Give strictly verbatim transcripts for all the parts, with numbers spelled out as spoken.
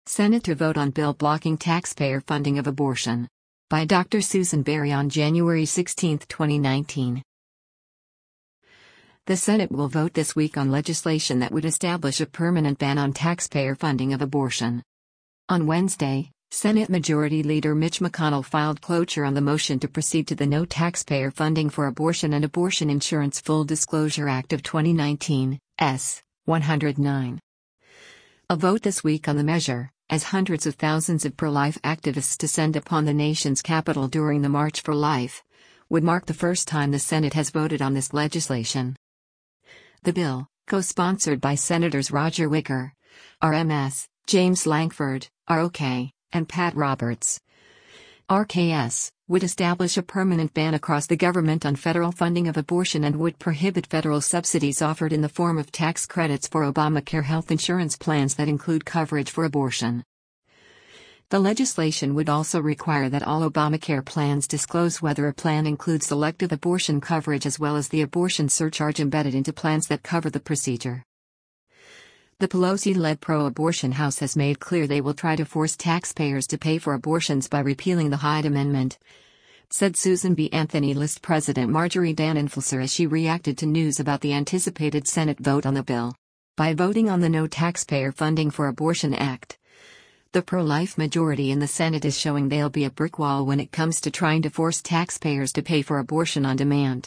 Senate to vote on bill blocking taxpayer funding of abortion. By Doctor Susan Berry on January sixteenth, twenty nineteen. The Senate will vote this week on legislation that would establish a permanent ban on taxpayer funding of abortion. On Wednesday, Senate Majority Leader Mitch McConnell filed cloture on the motion to proceed to the No Taxpayer Funding for Abortion and Abortion Insurance Full Disclosure Act of twenty nineteen, S. one hundred nine. A vote this week on the measure, as hundreds of thousands of pro-life activists descend upon the nation's capital during the March for Life, would mark the first time the Senate has voted on this legislation. The bill, co-sponsored by Senators Roger Wicker, R M S, James Lankford, R O K, and Pat Roberts, R K S, would establish a permanent ban across the government on federal funding of abortion and would prohibit federal subsidies offered in the form of tax credits for Obamacare health insurance plans that include coverage for abortion. The legislation would also require that all Obamacare plans disclose whether a plan includes selective abortion coverage as well as the abortion surcharge embedded into plans that cover the procedure. The Pelosi-led pro-abortion House has made clear they will try to force taxpayers to pay for abortions by repealing the Hyde Amendment, said Susan B. Anthony List President Marjorie Dannenfelser as she reacted to news about the anticipated Senate vote on the bill. By voting on the No Taxpayer Funding for Abortion Act, the pro-life majority in the Senate is showing they'll be a brick wall when it comes to trying to force taxpayers to pay for abortion on demand.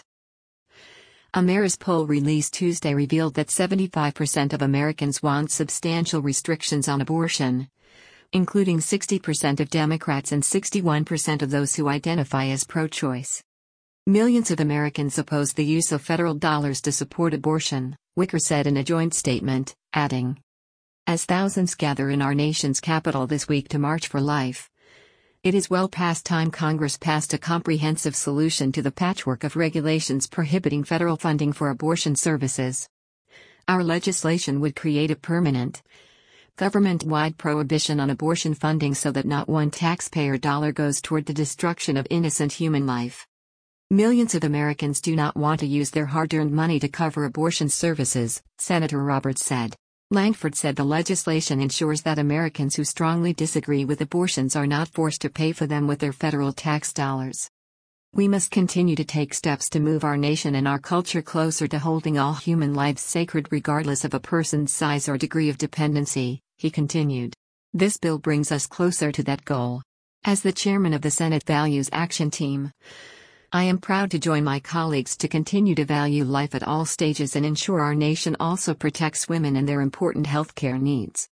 A Marist poll released Tuesday revealed that seventy-five percent of Americans want substantial restrictions on abortion, including sixty percent of Democrats and sixty-one percent of those who identify as pro-choice. Millions of Americans oppose the use of federal dollars to support abortion, Wicker said in a joint statement, adding, "As thousands gather in our nation's capital this week to March for Life, it is well past time Congress passed a comprehensive solution to the patchwork of regulations prohibiting federal funding for abortion services. Our legislation would create a permanent, government-wide prohibition on abortion funding so that not one taxpayer dollar goes toward the destruction of innocent human life. Millions of Americans do not want to use their hard-earned money to cover abortion services," Senator Roberts said. Lankford said the legislation ensures that Americans who strongly disagree with abortions are not forced to pay for them with their federal tax dollars. "We must continue to take steps to move our nation and our culture closer to holding all human lives sacred regardless of a person's size or degree of dependency," he continued. "This bill brings us closer to that goal. As the chairman of the Senate Values Action Team, I am proud to join my colleagues to continue to value life at all stages and ensure our nation also protects women and their important health care needs."